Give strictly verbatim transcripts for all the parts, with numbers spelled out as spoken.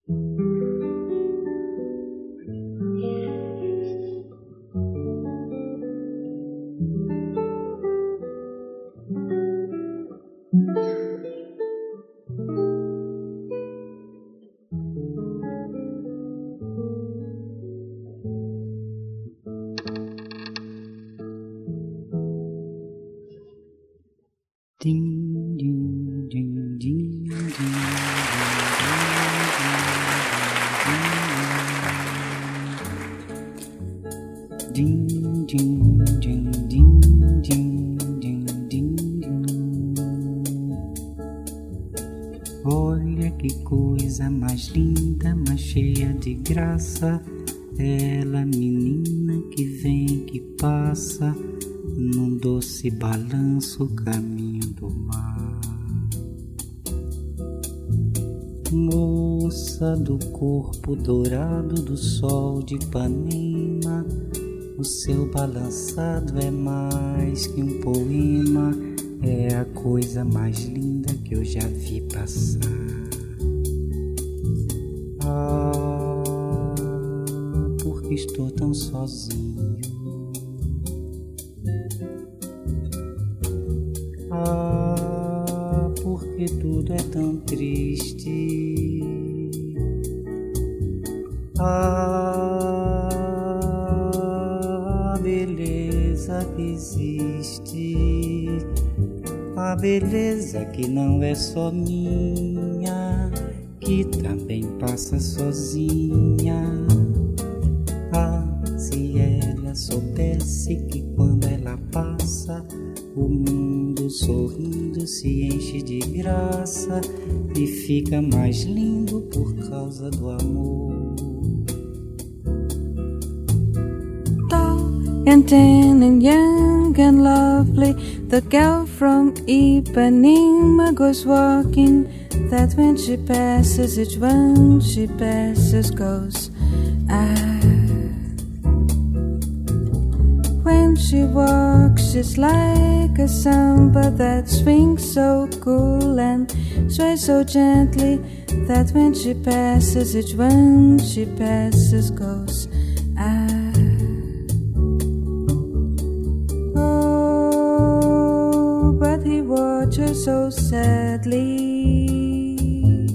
Olha que coisa mais linda, mais cheia de graça, ela, menina que vem, que passa, num doce balanço, caminho do mar. Moça do corpo dourado do sol de Ipanema, o seu balançado é mais que um poema, é a coisa mais linda que eu já vi passar. Ah, porque estou tão sozinho. Ah, porque tudo é tão triste. Ah, a beleza que existe, a beleza que não é só minha, que também passa sozinha. Ah, se ela soubesse que quando ela passa, o mundo sorrindo se enche de graça e fica mais lindo por causa do amor. Tall and thin and young and lovely, the girl from Ipanema goes walking, that when she passes, each one she passes goes, ah. When she walks, she's like a samba that swings so cool and sways so gently, that when she passes, each one she passes goes, ah. Oh, but he watches so sadly.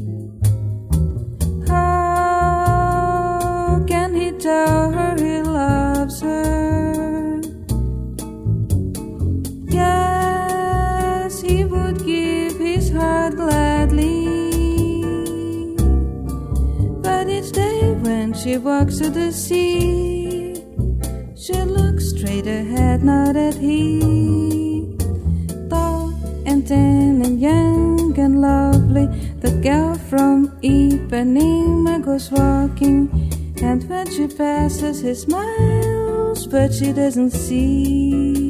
How can he tell her he loves her? Yes, he would give his heart gladly, but each day when she walks to the sea, she looks straight ahead, not at he. Tall and thin and young and lovely, the girl from Ipanema goes walking, and when she passes, he smiles, but she doesn't see.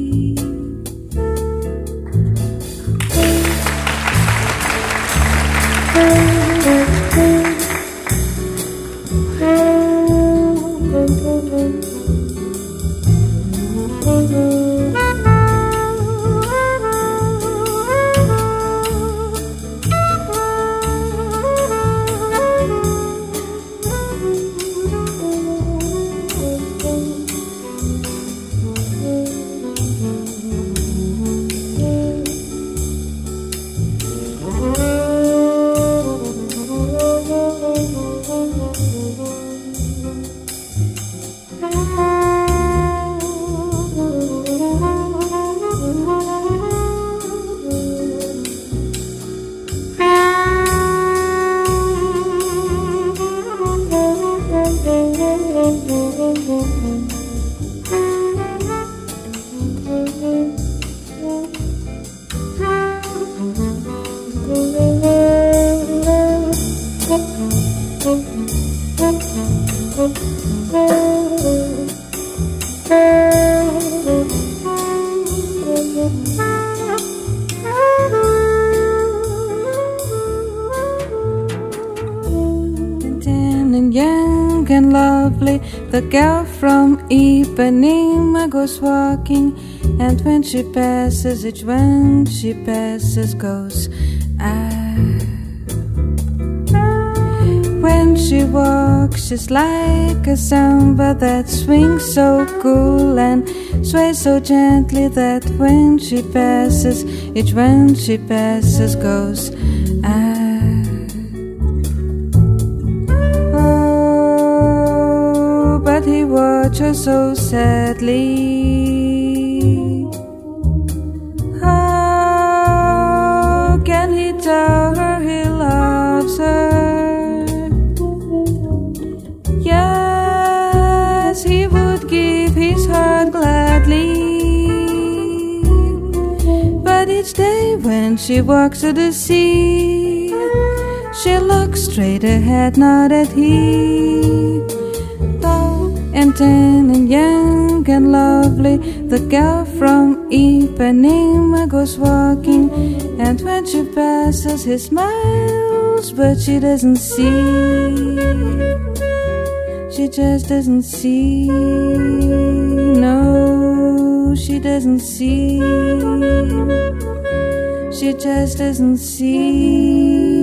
The girl from Ipanema goes walking, and when she passes, each one she passes goes, ah. When she walks, she's like a samba that swings so cool and sways so gently that when she passes, each when she passes goes ah. Oh, but he watches her so sadly. How can he tell her he loves her? Yes, he would give his heart gladly. But each day when she walks to the sea, she looks straight ahead, not at he. Tall and tan and young and lovely, the girl from Ipanema goes walking, and when she passes, he smiles, but she doesn't see. She just doesn't see. No, she doesn't see. She just doesn't see.